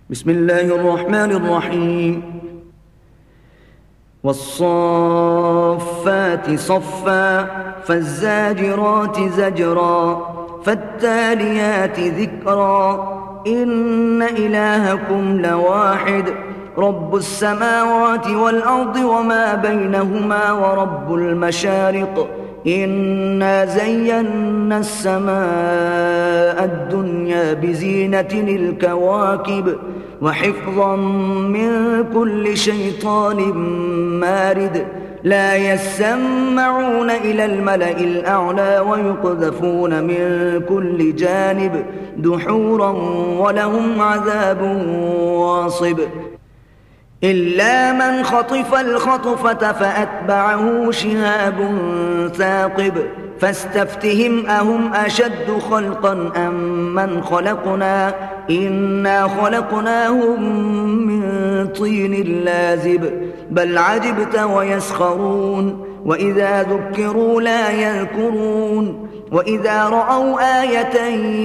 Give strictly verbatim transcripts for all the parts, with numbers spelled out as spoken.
بسم الله الرحمن الرحيم والصافات صفا فالزاجرات زجرا فالتاليات ذكرا إن إلهكم لواحد رب السماوات والأرض وما بينهما ورب المشارق إنا زينا السماء الدنيا بزينة الكواكب وحفظا من كل شيطان مارد لا يسمعون إلى الملأ الأعلى ويقذفون من كل جانب دحورا ولهم عذاب واصب إلا من خطف الخطفة فأتبعه شهاب ثاقب فاستفتهم أهم أشد خلقا أم من خلقنا إنا خلقناهم من طين لازب بل عجبت ويسخرون وإذا ذكروا لا يذكرون وإذا رأوا آية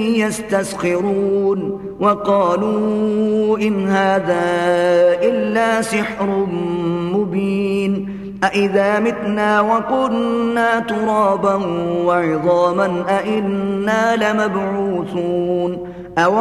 يستسخرون وقالوا إن هذا إلا سحر مبين أإذا متنا وكنا ترابا وعظاما أإنا لمبعوثون أو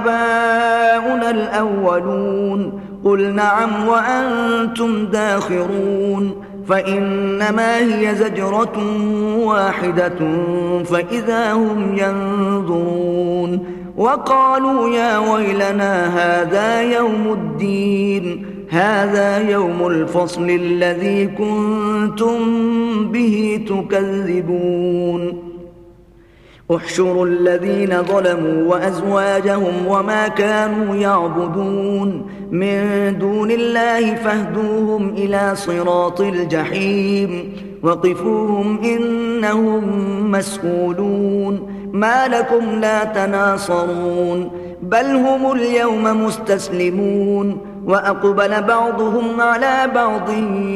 آباؤنا الأولون قل نعم وأنتم داخرون فإنما هي زجرة واحدة فإذا هم ينظرون وقالوا يا ويلنا هذا يوم الدين هذا يوم الفصل الذي كنتم به تكذبون احشروا الذين ظلموا وأزواجهم وما كانوا يعبدون من دون الله فاهدوهم إلى صراط الجحيم وقفوهم إنهم مسؤولون ما لكم لا تناصرون بل هم اليوم مستسلمون وأقبل بعضهم على بعض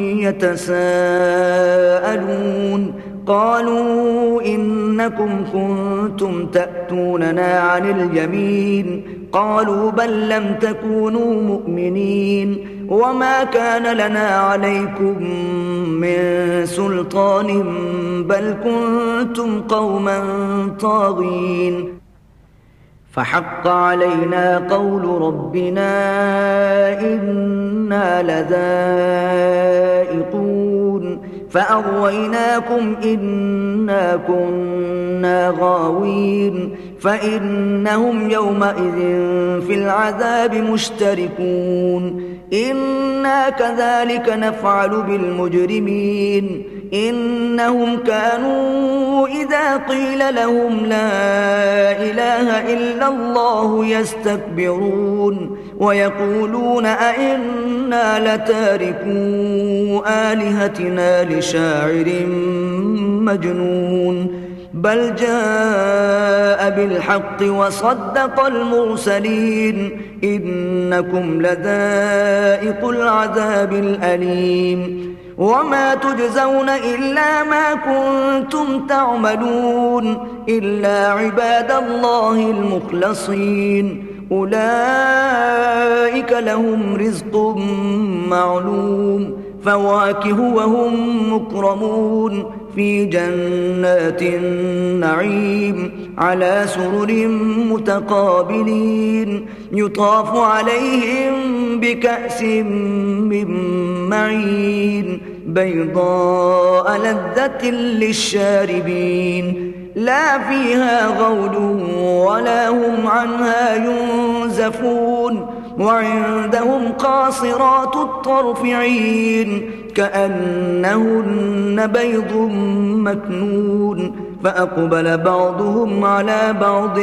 يتساءلون قالوا إنكم كنتم تأتوننا عن اليمين قالوا بل لم تكونوا مؤمنين وما كان لنا عليكم من سلطان بل كنتم قوما طاغين فحق علينا قول ربنا إنا لذائقون فأغويناكم إنا كنا غاوين فإنهم يومئذ في العذاب مشتركون إنا كذلك نفعل بالمجرمين إنهم كانوا إذا قيل لهم لا إله إلا الله يستكبرون ويقولون أئنا لتاركو آلهتنا لشاعر مجنون بل جاء بالحق وصدق المرسلين إنكم لذائق العذاب الأليم وما تجزون إلا ما كنتم تعملون إلا عباد الله المخلصين أولئك لهم رزق معلوم فواكه وهم مكرمون في جنات النعيم على سرر متقابلين يطاف عليهم بكأس من معين بيضاء لذة للشاربين لا فيها غول ولا هم عنها ينزفون وعندهم قاصرات الطرف عين كأنهن بيض مكنون فأقبل بعضهم على بعض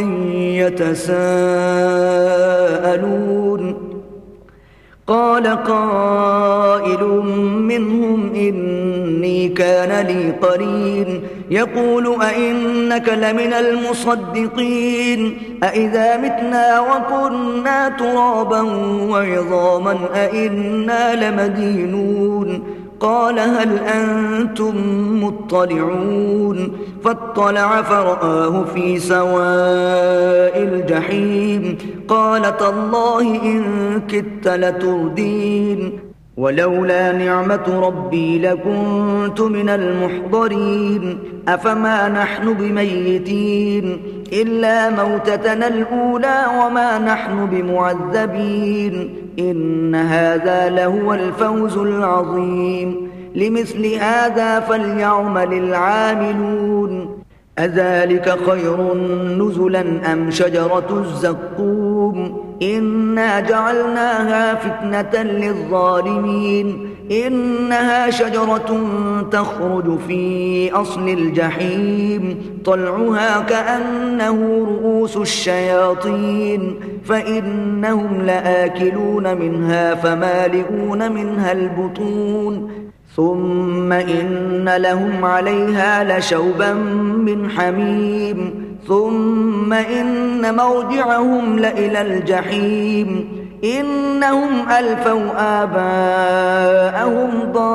يتساءلون قال قائل منهم إني كان لي قرين يقول أئنك لمن المصدقين أئذا متنا وكنا ترابا وعظاما أئنا لمدينون قال هل أنتم مطلعون فاطلع فرآه في سواء الجحيم قال تالله إن كدت لتردين ولولا نعمة ربي لكنت من المحضرين أفما نحن بميتين إلا موتتنا الأولى وما نحن بمعذبين إن هذا لهو الفوز العظيم لمثل هذا فليعمل العاملون أذلك خير نزلا أم شجرة الزقوم إنا جعلناها فتنة للظالمين إنها شجرة تخرج في أصل الجحيم طلعها كأنه رؤوس الشياطين فإنهم لآكلون منها فمالئون منها البطون ثم إن لهم عليها لشوبا من حميم ثم إن مرجعهم لإلى الجحيم إنهم ألفوا آباءهم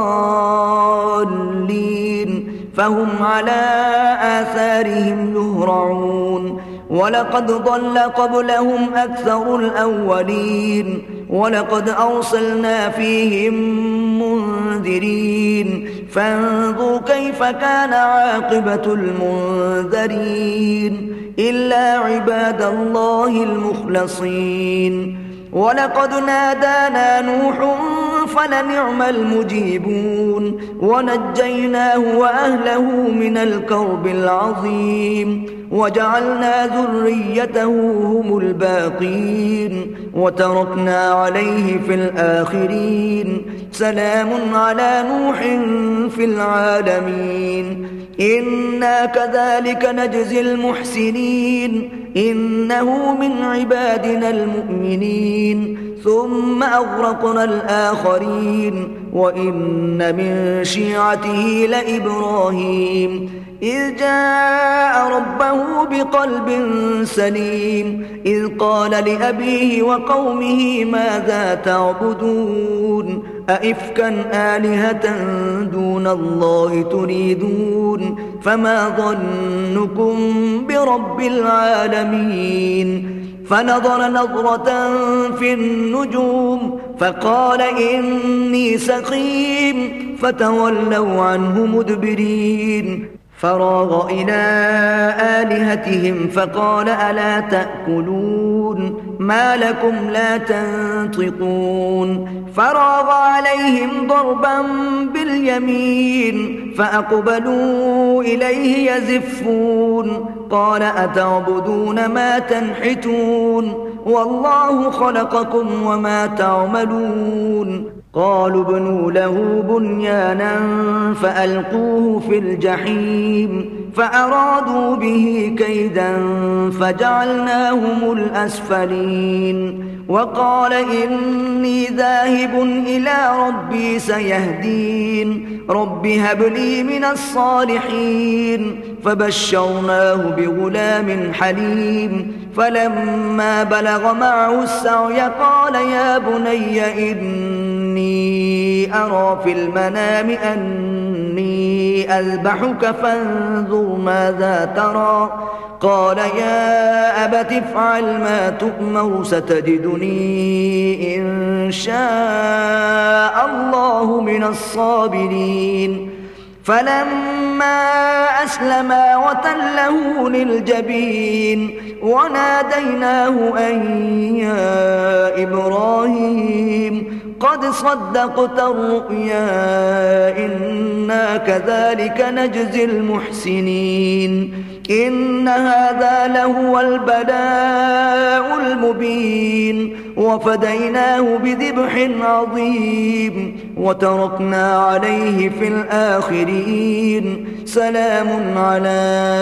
ضالين فهم على آثارهم يهرعون ولقد ضل قبلهم أكثر الأولين ولقد أرسلنا فيهم منذرين فانظروا كيف كان عاقبة المنذرين إلا عباد الله المخلصين ولقد نادانا نوح فلنعم المجيبون ونجيناه وأهله من الكرب العظيم وجعلنا ذريته هم الباقين وتركنا عليه في الآخرين سلام على نوح في العالمين إنا كذلك نجزي المحسنين إنه من عبادنا المؤمنين ثم أغرقنا الآخرين وإن من شيعته لإبراهيم إذ جاء ربه بقلب سليم إذ قال لأبيه وقومه ماذا تعبدون أئفكا آلهة دون الله تريدون فما ظنكم برب العالمين فنظر نظرة في النجوم فقال إني سقيم فتولوا عنه مدبرين فراغ إلى آلهتهم فقال ألا تأكلون ما لكم لا تنطقون فراغ عليهم ضربا باليمين فأقبلوا إليه يزفون قال أتعبدون ما تنحتون والله خلقكم وما تعملون قالوا ابنوا له بنيانا فألقوه في الجحيم فأرادوا به كيدا فجعلناهم الأسفلين وقال إني ذاهب إلى ربي سيهدين رب هب لي من الصالحين فبشرناه بغلام حليم فلما بلغ معه السعي قال يا بني إني أرى في المنام أني أذبحك فانظر ماذا ترى قال يا أبت افعل ما تؤمر ستجدني إن شاء الله من الصابرين فلما أسلما وتله للجبين وناديناه أن يا إبراهيم قد صدقت الرؤيا إنا كذلك نجزي المحسنين إن هذا لهو البلاء المبين وفديناه بذبح عظيم وتركنا عليه في الآخرين سلام على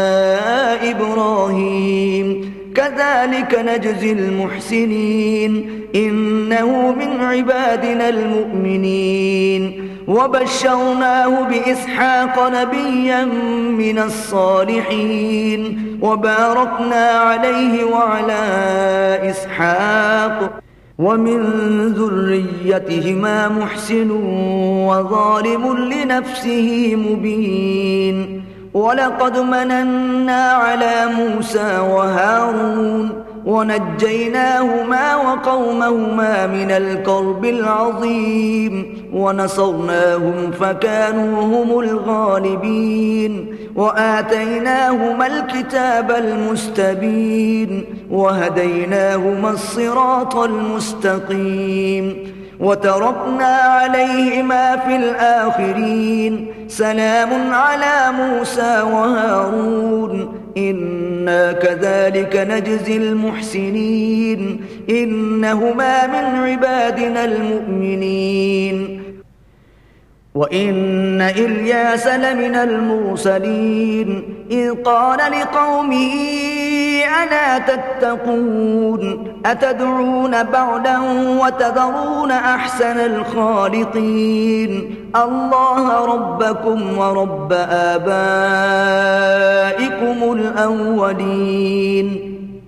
إبراهيم كذلك نجزي المحسنين إنه من عبادنا المؤمنين وبشرناه بإسحاق نبيا من الصالحين وباركنا عليه وعلى إسحاق ومن ذريتهما محسن وظالم لنفسه مبين ولقد مننا على موسى وهارون ونجيناهما وقومهما من الكرب العظيم ونصرناهم فكانوا هم الغالبين وآتيناهما الكتاب المستبين وهديناهما الصراط المستقيم وتركنا عليهما في الآخرين سلام على موسى وهارون إنا كذلك نجزي المحسنين إنهما من عبادنا المؤمنين وإن إلياس لمن المرسلين إذ قال لقومه ألا تتقون أتدعون بعدا وتذرون أحسن الخالقين الله ربكم ورب آبائكم الأولين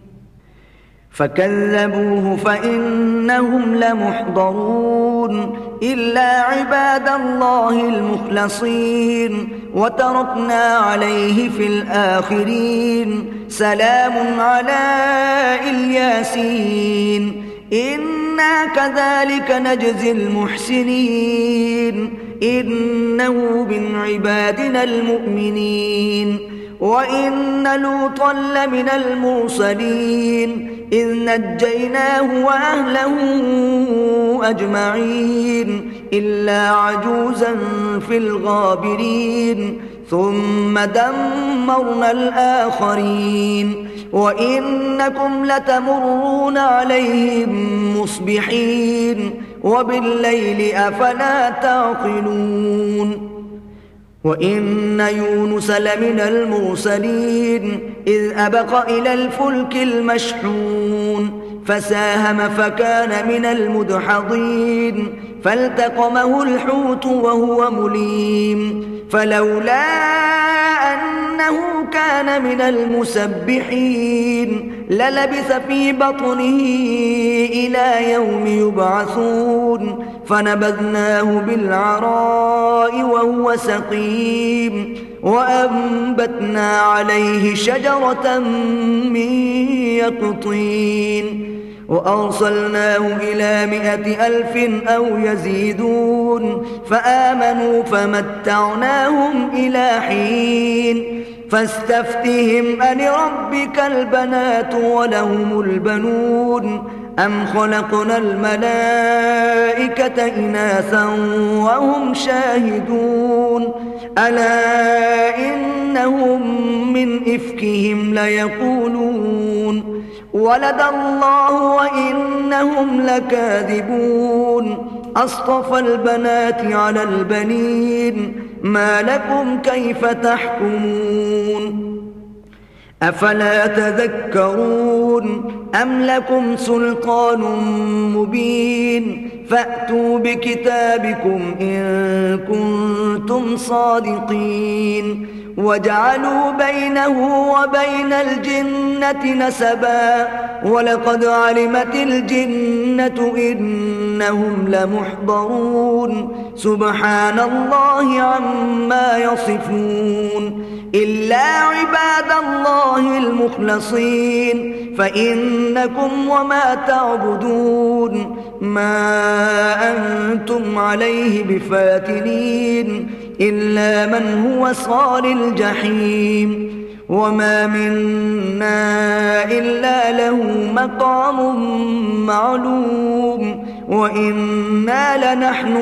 فكذبوه فإنهم لمحضرون إلا عباد الله المخلصين وتركنا عليه في الآخرين سلام على الياسين إنا كذلك نجزي المحسنين إنه من عبادنا المؤمنين وإن لوطا لمن المرسلين إذ نجيناه وأهله أجمعين إلا عجوزا في الغابرين ثم دمرنا الآخرين وإنكم لتمرون عليهم مصبحين وبالليل أفلا تعقلون وإن يونس لمن المرسلين إذ أبق إلى الفلك المشحون فساهم فكان من المدحضين فالتقمه الحوت وهو مليم فلولا أنه كان من المسبحين للبث في بطنه إلى يوم يبعثون فنبذناه بالعراء وهو سقيم وأنبتنا عليه شجرة من يقطين وأرسلناه إلى مائة ألف أو يزيدون فآمنوا فمتعناهم إلى حين فاستفتهم ألربك البنات ولهم البنون أم خلقنا الملائكة إناثا وهم شاهدون ألا إنهم من إفكهم ليقولون ولد الله وإنهم لكاذبون أصطفى البنات على البنين ما لكم كيف تحكمون أفلا تذكرون أم لكم سلطان مبين فأتوا بكتابكم إن كنتم صادقين وجعلوا بينه وبين الجنة نسبا ولقد علمت الجنة إنهم لمحضرون سبحان الله عما يصفون إلا عباد الله المخلصين فإنكم وما تعبدون ما أنتم عليه بفاتنين إلا من هو صال الجحيم وما منا إلا له مقام معلوم وإنا لنحن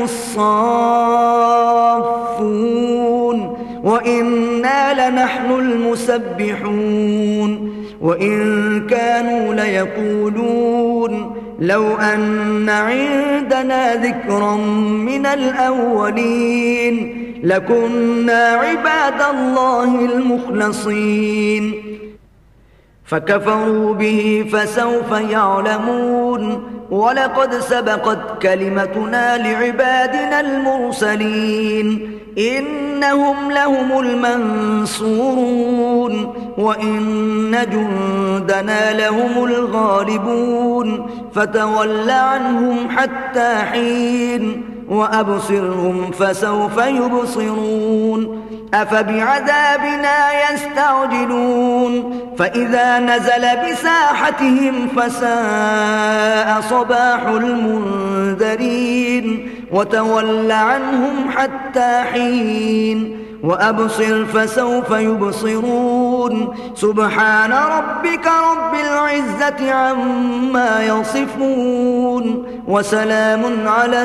الصافون وإنا لنحن المسبحون وإن كانوا ليقولون لو أن عندنا ذكرا من الأولين لكنا عباد الله المخلصين فكفروا به فسوف يعلمون ولقد سبقت كلمتنا لعبادنا المرسلين إنهم لهم المنصورون وإن جندنا لهم الغالبون فتول عنهم حتى حين وأبصرهم فسوف يبصرون أفبعذابنا يستعجلون فإذا نزل بساحتهم فساء صباح المنذرين وتول عنهم حتى حين وأبصر فسوف يبصرون سبحان ربك رب العزة عما يصفون وسلام على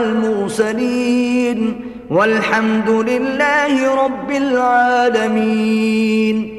المرسلين والحمد لله رب العالمين.